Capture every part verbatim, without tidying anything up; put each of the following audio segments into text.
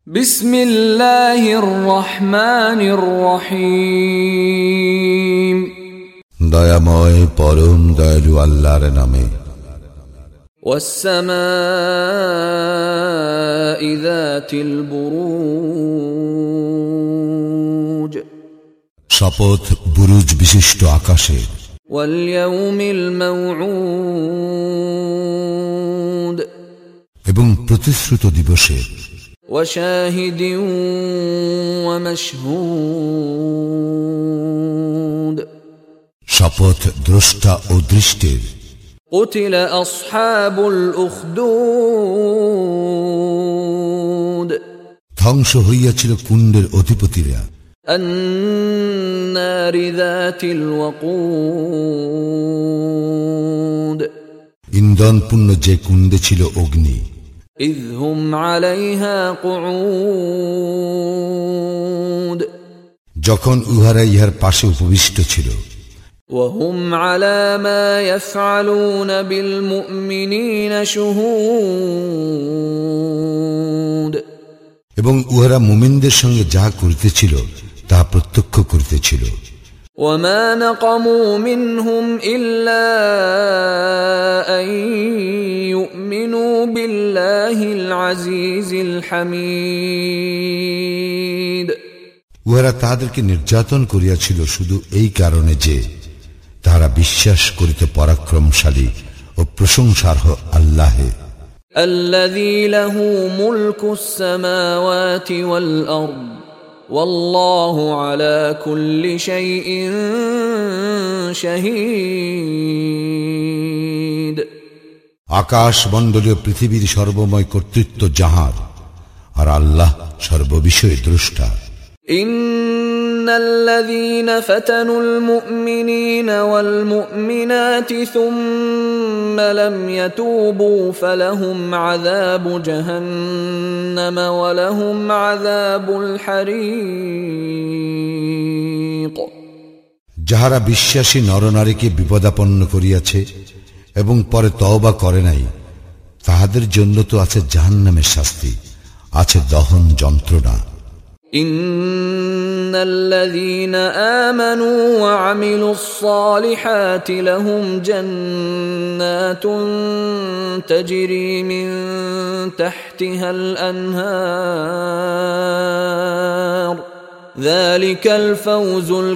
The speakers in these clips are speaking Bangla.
বিসমিল্লাহির রহমানির রহিম। দয়াময় পরম দয়ালু আল্লাহর নামে। ওয়াস-সামাঈ যাতিল বুরুজ, শপথ বুরুজ বিশিষ্ট আকাশের। ওয়াল ইয়াউমিল মাউউদ, এবং প্রতিশ্রুত দিবসের। ওয়াশাহিদিন ওয়া মাশহুদ, শপথ দ্রষ্টা ও দৃষ্টের। কুতিলা আসহাবুল উখদুদ, ধ্বংস হইয়াছিল কুণ্ডের অধিপতিরা। আন-নারি যাতিল ওয়াকুদ, ইন্ধনপূর্ণ যে কুণ্ডে ছিল অগ্নি। ইয হুম আলাইহা কুউদ, যখন উহারা ইহার পাশে উপবিষ্ট ছিল। ওয়া হুম আলা মা ইয়াফআলুনা বিল মুমিনিনা শুহুদ, এবং উহারা মুমিনদের সঙ্গে যাহা করিতেছিল তাহা প্রত্যক্ষ করিতেছিল। ওয়ামা নাকামু মিনহুম ইল্লা আন ইউমিনু বিল্লাহিল আজিজিল হামিদ, উহারা তাহাদেরকে নির্যাতন করিয়াছিল শুধু এই কারণে যে তাহারা বিশ্বাস করিতে পরাক্রমশালী ও প্রশংসার্হ আল্লাহে। আল্লাযী লাহু মুলকুস সামাওয়াতি ওয়াল আরদ ওয়াল্লাহু আলা কুল্লি শাইইন শাহীদ। আকাশ মণ্ডলীয় পৃথিবীর সর্বময় কর্তৃত্ব যাহার, আর আল্লাহ সর্ববিষয়ে দ্রষ্টা। ইন্নাল্লাযীনা ফাতানুল মুমিনিনা ওয়াল মুমিনাতি সুম্মা লাম ইয়াতুবু ফালাহুম আযাবু জাহান্নাম ওয়া লাহুম আযাবুল হারীক। যাহারা বিশ্বাসী নরনারীকে বিপদাপন্ন করিয়াছে এবং পরে তওবা করে নাই, তাহাদের জন্য তো আছে জাহান্নামের শাস্তি, আছে দহন যন্ত্রণা। ইন্নাল্লাযীনা আমানু ওয়া আমিলুস সালিহাতি লাহুম জান্নাতুন তাজরি মিন তাহতিহাল আনহার যালিকাল ফাওজুল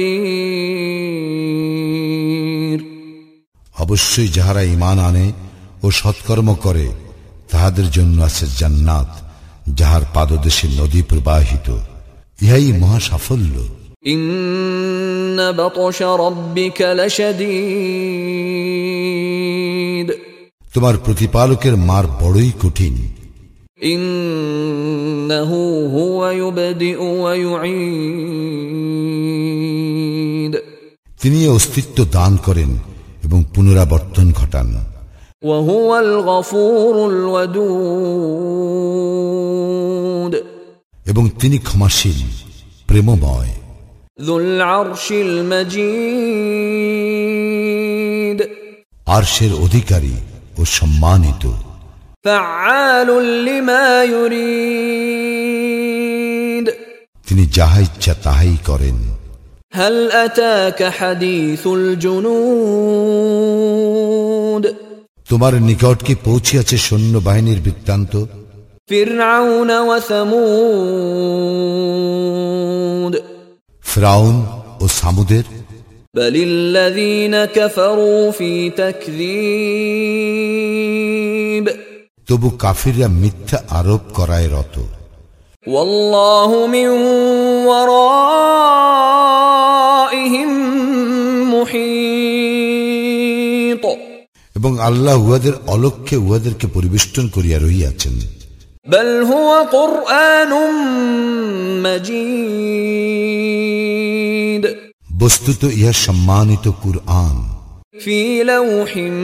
কাবীর। অবশ্যই যাহারা ঈমান আনে ও সৎকর্ম করে তাহাদের জন্য আছে জান্নাত, যাহার পাদদেশে নদী প্রবাহিত, ইহাই মহা সাফল্য। ইন্না বাতশা রাব্বিকা লাশাদীদ, তোমার প্রতিপালকের মার বড়ই কঠিন। ইন্নাহু হুয়া ইউবদিউ ওয়া ইউঈদ, তিনি অস্তিত্ব দান করেন এবং পুনরাবর্তন ঘটান। ওয়া হুয়াল গফুরুল ওয়াদুদ, এবং তিনি ক্ষমাশীল, প্রেমময়। যুল আরশিল মাজিদ, আরশের অধিকারী ও সম্মানিত। ফাআলুল লিমা ইউরিদ, তিনি যাহা ইচ্ছা তাহাই করেন। হাল আতাকা হাদিসুল জুনুদ, তোমার নিকট কি পৌঁছিয়াছে সৈন্যবাহিনীর বৃত্তান্ত? ফিরআউন ওয়া সামুদ, ফিরআউন ও সামুদের। বালিল্লাযীনা কাফারু ফি তাকযীব, তবু কাফিররা মিথ্যা আরোপ করায় রত। ওয়াল্লাহু মিন ওয়ারাইহিম মুহীত, এবং আল্লাহ উহাদের অলক্ষ্যে উহাদেরকে পরিবেষ্টন করিয়া রহিয়াছেন। বাল হুয়া কুরআনুম মাজিদ, বস্তুত ইহা সম্মানিত কুরআন, ফি লাওহিম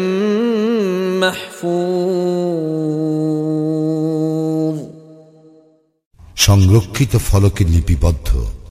মাহফুজ, সংরক্ষিত ফলকে লিপিবদ্ধ।